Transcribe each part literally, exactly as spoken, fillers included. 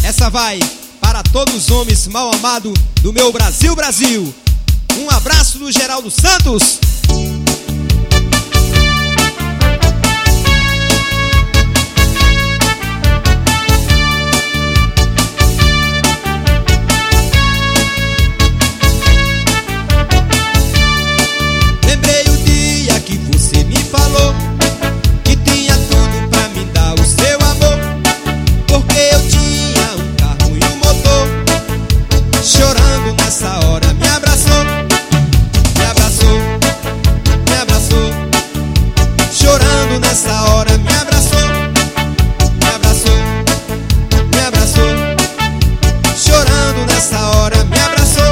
Essa vai para todos os homens mal amados do meu Brasil, Brasil. Um abraço do Geraldo Santos. Lembrei o dia que você me falou que tinha tudo pra me dar o seu amor, porque eu tinha um carro e um motor. Chorando nessa hora me abraçou, me abraçou, me abraçou. Chorando nessa hora me abraçou, me abraçou, me abraçou. Chorando nessa hora me abraçou.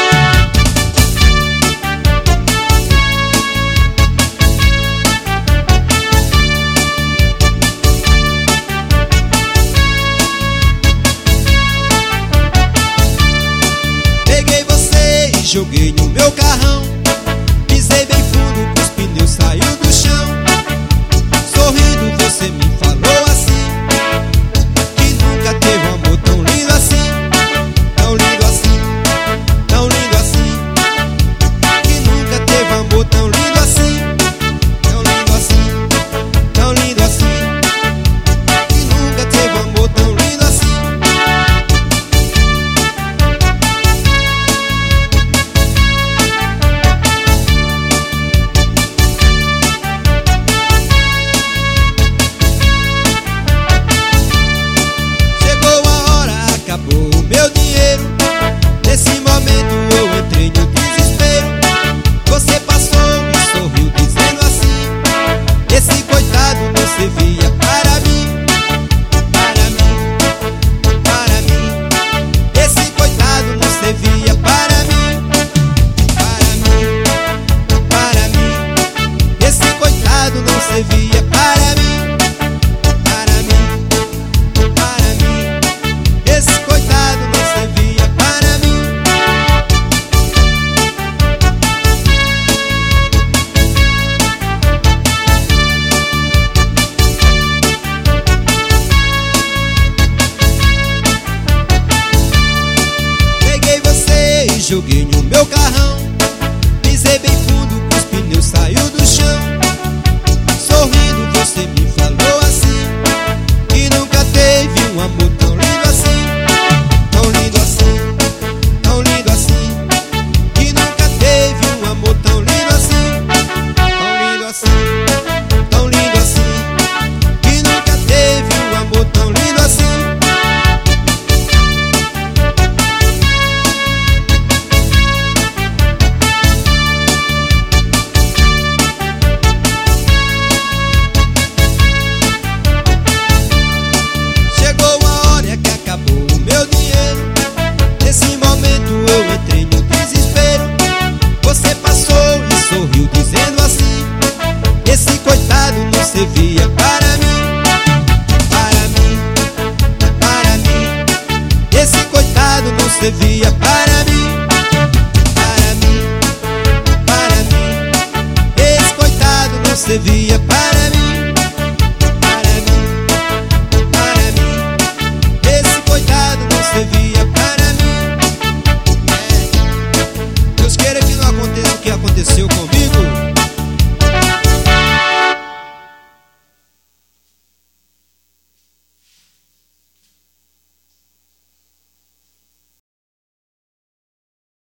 Peguei você e joguei no meu carrão, pisei bem fundo, os pneus saiu do chão. Sorrindo você me falou assim, que nunca teve um amor tão lindo assim, tão lindo assim, tão lindo assim. Que nunca teve um amor tão lindo assim, tão lindo assim, tão lindo assim. Que nunca teve um amor tão lindo assim. Chegou a hora, acabou o meu dinheiro. Nesse momento